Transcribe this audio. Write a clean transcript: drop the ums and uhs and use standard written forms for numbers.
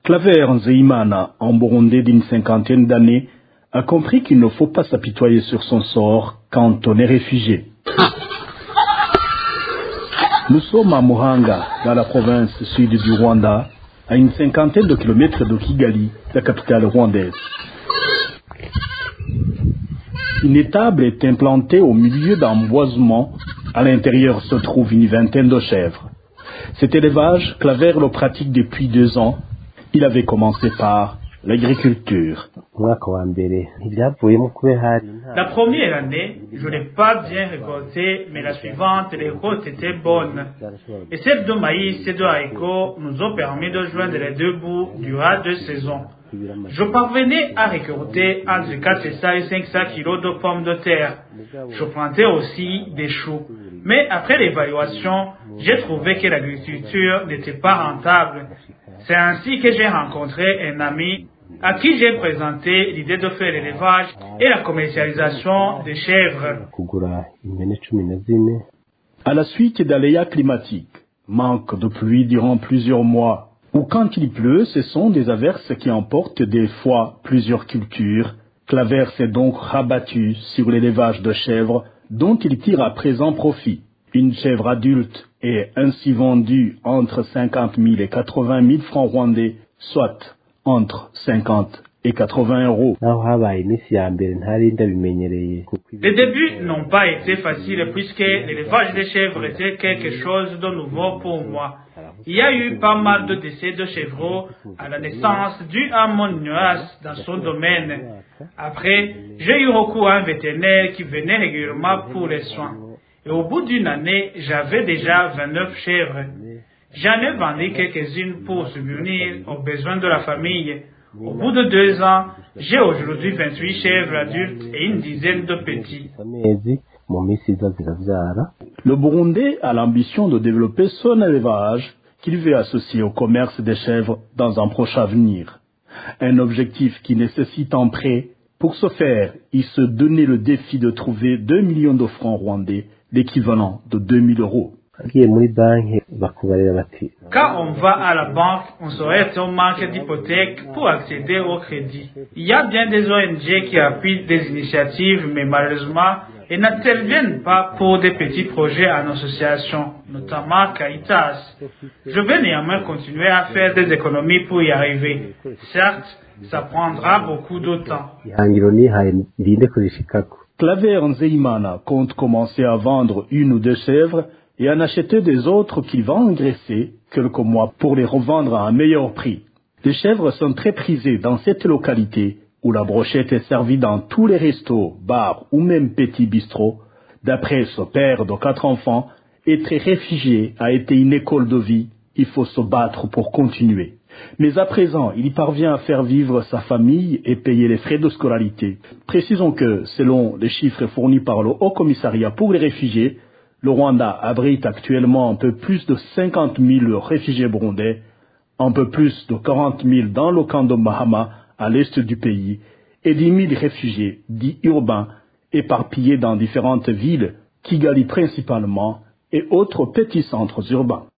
Claver Nzeimana, en Burundais d'une cinquantaine d'années, a compris qu'il ne faut pas s'apitoyer sur son sort quand on est réfugié. Nous sommes à Muhanga, dans la province sud du Rwanda, à une cinquantaine de kilomètres de Kigali, la capitale rwandaise. Une étable est implantée au milieu d'un boisement. À l'intérieur se trouve une vingtaine de chèvres. Cet élevage, Claver le pratique depuis 2 ans. Il avait commencé par l'agriculture. La première année, je n'ai pas bien récolté, mais la suivante, les récoltes étaient bonnes. Et ces 2 maïs, ces 2 haricots nous ont permis de joindre les 2 bouts durant 2 saisons. Je parvenais à récolter entre 400 et 500 kilos de pommes de terre. Je plantais aussi des choux. Mais après l'évaluation, j'ai trouvé que l'agriculture n'était pas rentable. C'est ainsi que j'ai rencontré un ami à qui j'ai présenté l'idée de faire l'élevage et la commercialisation des chèvres. À la suite d'aléas climatiques, manque de pluie durant plusieurs mois, ou quand il pleut, ce sont des averses qui emportent des fois plusieurs cultures. Claver s'est donc rabattu sur l'élevage de chèvres dont il tire à présent profit. Une chèvre adulte est ainsi vendue entre 50 000 et 80 000 francs rwandais, soit entre 50 et 80 euros. Les débuts n'ont pas été faciles puisque l'élevage des chèvres était quelque chose de nouveau pour moi. Il y a eu pas mal de décès de chevreaux à la naissance dû à mon ignorance dans son domaine. Après, j'ai eu recours à un vétérinaire qui venait régulièrement pour les soins. Et au bout d'une année, j'avais déjà 29 chèvres. J'en ai vendu quelques-unes pour subvenir aux besoins de la famille. Au bout de 2 ans, j'ai aujourd'hui 28 chèvres adultes et une dizaine de petits. Le Burundais a l'ambition de développer son élevage qu'il veut associer au commerce des chèvres dans un proche avenir. Un objectif qui nécessite un prêt. Pour ce faire, il se donnait le défi de trouver 2 millions de francs rwandais, l'équivalent de 2 000 euros. Quand on va à la banque, on serait en manque d'hypothèque pour accéder au crédit. Il y a bien des ONG qui appuient des initiatives, mais malheureusement, elles n'interviennent pas pour des petits projets en association, notamment Caritas. Je vais néanmoins continuer à faire des économies pour y arriver. Certes, ça prendra beaucoup de temps. Claver Nzeimana compte commencer à vendre 1 ou 2 chèvres et en acheter des autres qu'il va engraisser quelques mois pour les revendre à un meilleur prix. Les chèvres sont très prisées dans cette localité où la brochette est servie dans tous les restos, bars ou même petits bistrots. D'après ce père de 4 enfants, être réfugié a été une école de vie. Il faut se battre pour continuer. Mais à présent, il y parvient à faire vivre sa famille et payer les frais de scolarité. Précisons que, selon les chiffres fournis par le Haut Commissariat pour les réfugiés, le Rwanda abrite actuellement un peu plus de 50 000 réfugiés burundais, un peu plus de 40 000 dans le camp de Mahama, à l'est du pays, et 10 000 réfugiés dits urbains éparpillés dans différentes villes, Kigali principalement, et autres petits centres urbains.